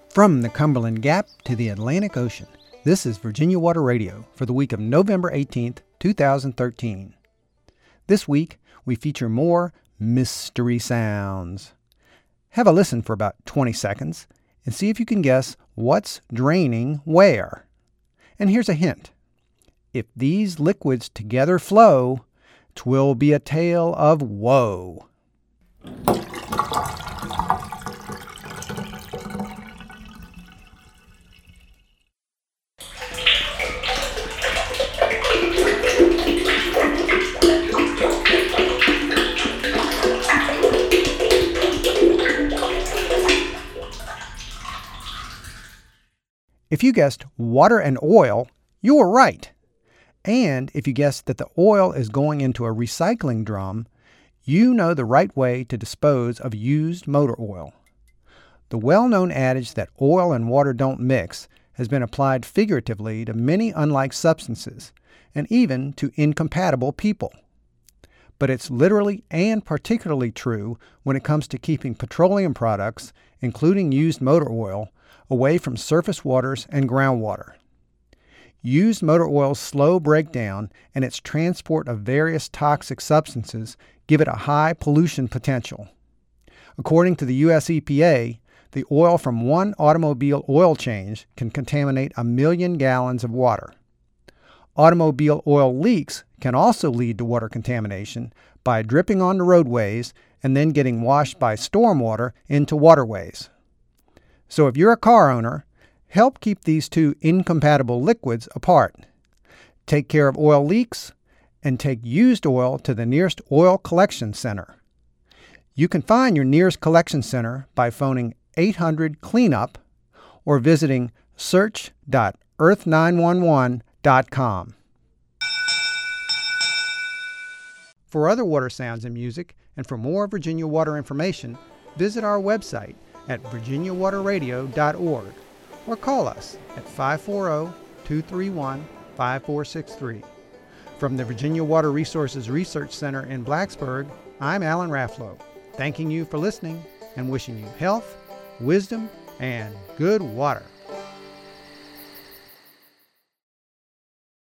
From the Cumberland Gap to the Atlantic Ocean, this is Virginia Water Radio for the week of November 18th, 2013. This week, we feature more mystery sounds. Have a listen for about 20 seconds and see if you can guess what's draining where. And here's a hint. If these liquids together flow, 'twill be a tale of woe. If you guessed water and oil, you were right. And if you guessed that the oil is going into a recycling drum, you know the right way to dispose of used motor oil. The well-known adage that oil and water don't mix has been applied figuratively to many unlike substances, and even to incompatible people. But it's literally and particularly true when it comes to keeping petroleum products, including used motor oil, away from surface waters and groundwater. Used motor oil's slow breakdown and its transport of various toxic substances give it a high pollution potential. According to the U.S. EPA, the oil from one automobile oil change can contaminate 1 million gallons of water. Automobile oil leaks can also lead to water contamination by dripping onto roadways and then getting washed by stormwater into waterways. So if you're a car owner, help keep these two incompatible liquids apart. Take care of oil leaks and take used oil to the nearest oil collection center. You can find your nearest collection center by phoning 800-CLEANUP or visiting search.earth911.com. For other water sounds and music, and for more Virginia Water information, visit our website at virginiawaterradio.org or call us at 540-231-5463. From the Virginia Water Resources Research Center in Blacksburg, I'm Alan Rafflow, thanking you for listening and wishing you health, wisdom, and good water.